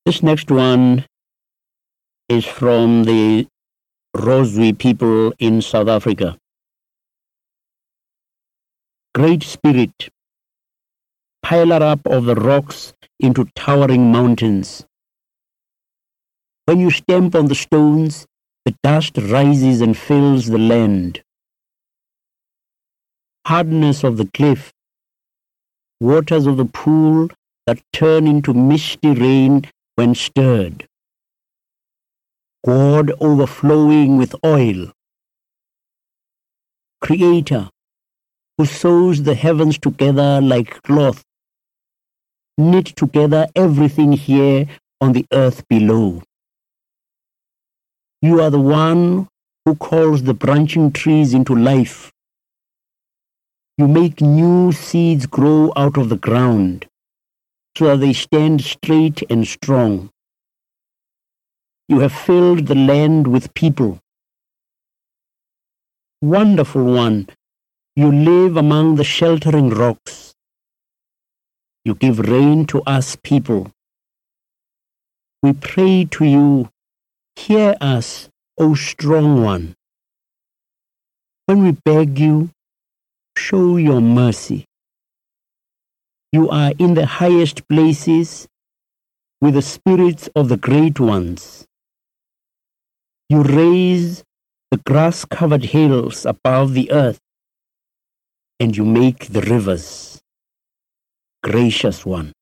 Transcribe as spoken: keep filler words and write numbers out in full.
This next one is from the Roswy people in South Africa. Great Spirit, piler up of the rocks into towering mountains. When you stamp on the stones, the dust rises and fills the land. Hardness of the cliff, waters of the pool that turn into misty rain when stirred. God overflowing with oil. Creator, who sews the heavens together like cloth, knit together everything here on the earth below. You are the one who calls the branching trees into life. You make new seeds grow out of the ground, so that they stand straight and strong. You have filled the land with people. Wonderful One, you live among the sheltering rocks. You give rain to us people. We pray to you, hear us, O Strong One. When we beg you, show your mercy. You are in the highest places with the spirits of the great ones. You raise the grass-covered hills above the earth, and you make the rivers. Gracious One.